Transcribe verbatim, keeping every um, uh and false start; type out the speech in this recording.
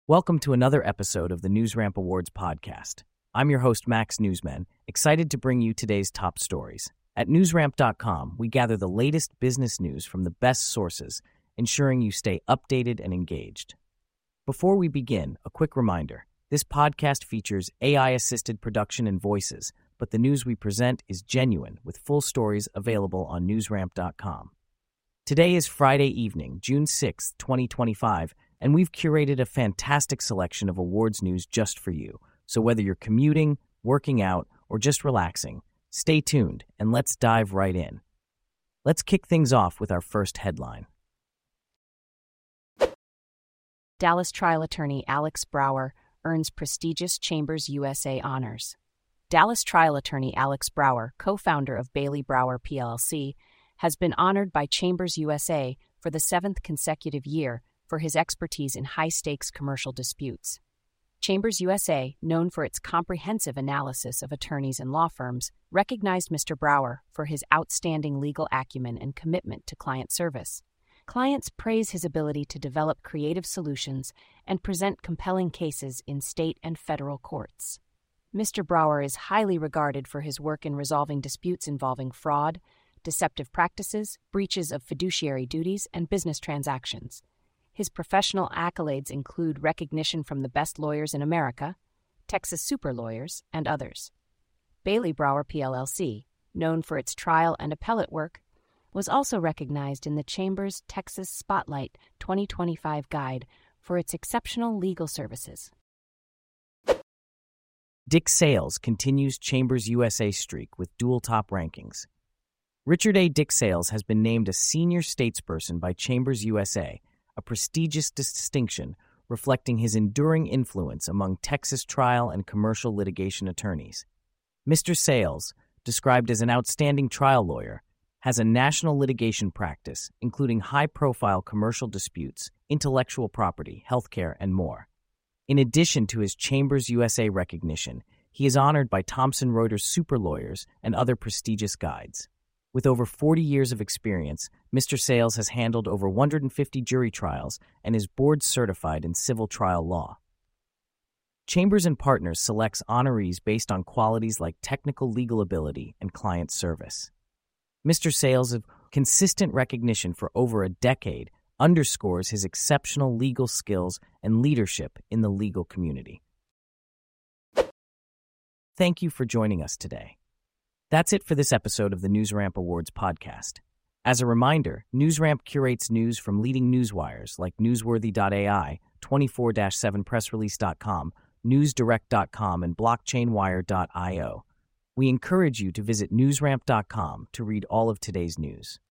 Welcome to another episode of the NewsRamp Awards podcast. I'm your host, Max Newsman, excited to bring you today's top stories. At newsramp dot com, we gather the latest business news from the best sources, ensuring you stay updated and engaged. Before we begin, a quick reminder. This podcast features A I-assisted production and voices, but the news we present is genuine, with full stories available on newsramp dot com. Today is Friday evening, June sixth, twenty twenty-five, and we've curated a fantastic selection of awards news just for you. So whether you're commuting, working out, or just relaxing, stay tuned and let's dive right in. Let's kick things off with our first headline. Dallas trial attorney Alex Brower earns prestigious Chambers U S A honors. Dallas trial attorney Alex Brower, co-founder of Bailey Brower P L C, has been honored by Chambers U S A for the seventh consecutive year for his expertise in high-stakes commercial disputes. Chambers U S A, known for its comprehensive analysis of attorneys and law firms, recognized Mister Brower for his outstanding legal acumen and commitment to client service. Clients praise his ability to develop creative solutions and present compelling cases in state and federal courts. Mister Brower is highly regarded for his work in resolving disputes involving fraud, deceptive practices, breaches of fiduciary duties, and business transactions. His professional accolades include recognition from the best lawyers in America, Texas Super Lawyers, and others. Bailey Brower P L C, known for its trial and appellate work, was also recognized in the Chambers Texas Spotlight twenty twenty-five Guide for its exceptional legal services. Dick Sales continues Chambers U S A streak with dual top rankings. Richard A. Dick Sales has been named a senior statesperson by Chambers U S A, a prestigious distinction reflecting his enduring influence among Texas trial and commercial litigation attorneys. Mister Sales, described as an outstanding trial lawyer, has a national litigation practice, including high-profile commercial disputes, intellectual property, healthcare, and more. In addition to his Chambers U S A recognition, he is honored by Thomson Reuters Super Lawyers and other prestigious guides. With over forty years of experience, Mister Sales has handled over one hundred fifty jury trials and is board certified in civil trial law. Chambers and Partners selects honorees based on qualities like technical legal ability and client service. Mister Sales' consistent recognition for over a decade underscores his exceptional legal skills and leadership in the legal community. Thank you for joining us today. That's it for this episode of the NewsRamp Awards podcast. As a reminder, NewsRamp curates news from leading newswires like newsworthy dot A I, twenty-four seven press release dot com, news direct dot com, and blockchain wire dot io. We encourage you to visit newsramp dot com to read all of today's news.